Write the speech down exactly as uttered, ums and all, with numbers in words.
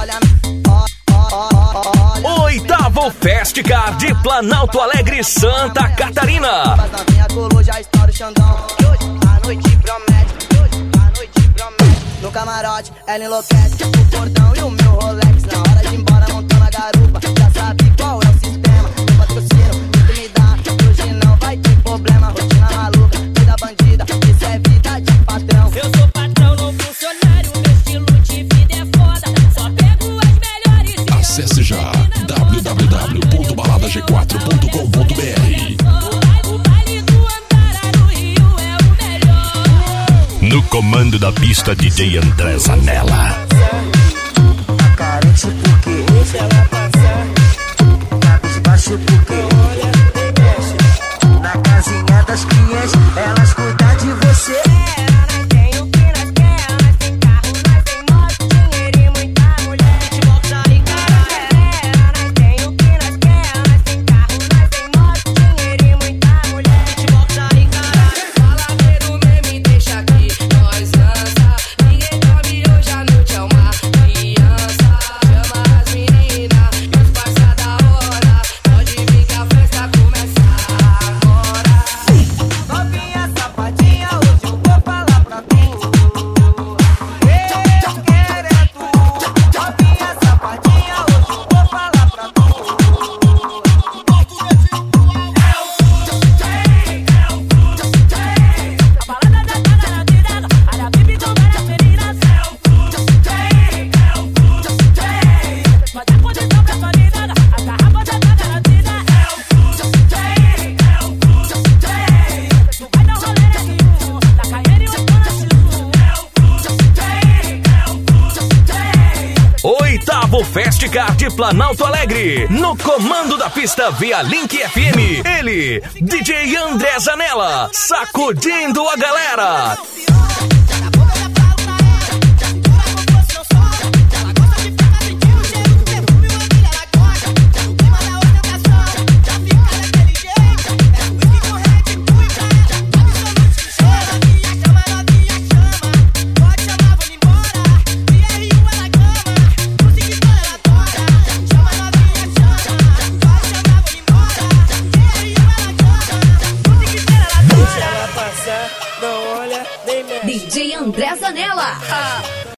Oitavo Festicar de Planalto Alegre, Santa Catarina. Mas na minha colô já estoura o Xandão. E hoje a noite promete, e hoje a noite promete. No camarote ela enlouquece, o cordão e o meu Rolex. Na hora de ir embora montando a garupa, já sabe qual é o sistema. Meu patrocínio, muito me dá, hoje não vai ter problema. Rotina maluca, vida bandida, isso é vida de patrão. Eu sou patrão, não funcionário, meu estilo de vida é foda. Só pego as melhores. Acesse já w w w ponto balada g quatro ponto com ponto b r. O baile do Antara no Rio é o melhor. No comando da pista, D J André Zanella. Tá carente porque deixa ela passar. Tá desbaixo porque olha, nem mexe. Na casinha das clientes, elas cuidam de você. Elas têm o que nós quer, elas têm carro, nós tem moto, dinheiro e muita mulher. Beatbox aí, cara. Elas têm o que nós quer, elas têm carro, nós tem moto, dinheiro e muita mulher. Beatbox aí, cara. Faladeiro mesmo me deixa aqui, nós lança. Ninguém dorme hoje à noite é uma criança. Chama as meninas e os parça da hora. Pode vir que a festa começa agora. Novinha sapatinha, hoje eu vou falar pra tu. Eu quero é tu. Novinha sapatinha, hoje eu vou falar pra tu. A balada da casa na tirada, a da Bibi com várias meninas. Pode dar condição pra sua linda, a garrafa já tá garantida. Tu vai dar um rolê nesse U, na Caiane e o Oitavo Festicar de Planalto Alegre. No comando da pista via Link F M. Ele, D J André Zanella, sacudindo a galera. D J André Zanella.